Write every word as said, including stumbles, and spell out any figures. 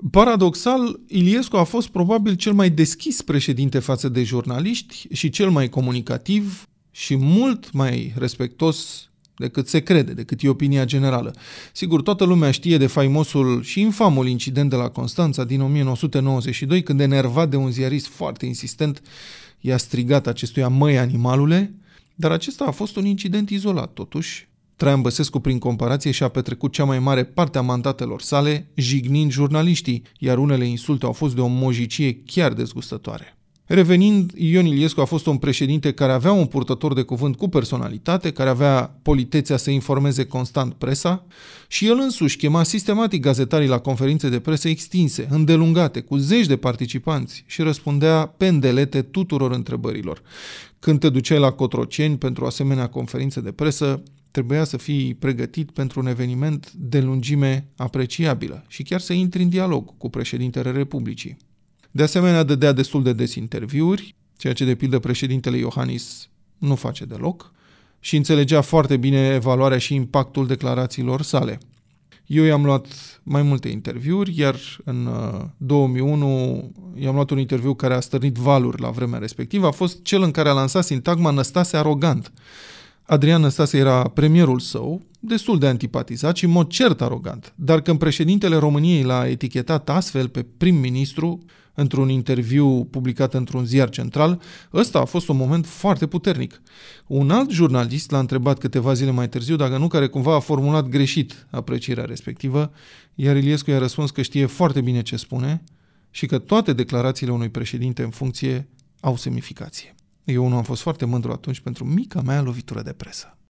Paradoxal, Iliescu a fost probabil cel mai deschis președinte față de jurnaliști și cel mai comunicativ și mult mai respectos decât se crede, decât e opinia generală. Sigur, toată lumea știe de faimosul și infamul incident de la Constanța din o mie nouă sute nouăzeci și doi, când, enervat de un ziarist foarte insistent, i-a strigat acestuia: "Măi, animalule", dar acesta a fost un incident izolat, totuși. Traian Băsescu, prin comparație, și-a petrecut cea mai mare parte a mandatelor sale jignind jurnaliștii, iar unele insulte au fost de o mojicie chiar dezgustătoare. Revenind, Ion Iliescu a fost un președinte care avea un purtător de cuvânt cu personalitate, care avea politețea să informeze constant presa și el însuși chema sistematic gazetarii la conferințe de presă extinse, îndelungate, cu zeci de participanți și răspundea pe îndelete tuturor întrebărilor. Când te duceai la Cotroceni pentru o asemenea conferință de presă, trebuia să fii pregătit pentru un eveniment de lungime apreciabilă și chiar să intri în dialog cu președintele Republicii. De asemenea, dădea destul de des interviuri, ceea ce de pildă președintele Iohannis nu face deloc, și înțelegea foarte bine evaluarea și impactul declarațiilor sale. Eu i-am luat mai multe interviuri, iar în două mii unu i-am luat un interviu care a stârnit valuri la vremea respectivă, a fost cel în care a lansat sintagma "Năstase arogant". Adrian Năstase era premierul său, destul de antipatizat și în mod cert arogant, dar când președintele României l-a etichetat astfel pe prim-ministru într-un interviu publicat într-un ziar central, ăsta a fost un moment foarte puternic. Un alt jurnalist l-a întrebat câteva zile mai târziu dacă nu care cumva a formulat greșit aprecierea respectivă, iar Iliescu i-a răspuns că știe foarte bine ce spune și că toate declarațiile unui președinte în funcție au semnificație. Eu nu am fost foarte mândru atunci pentru mica mea lovitură de presă.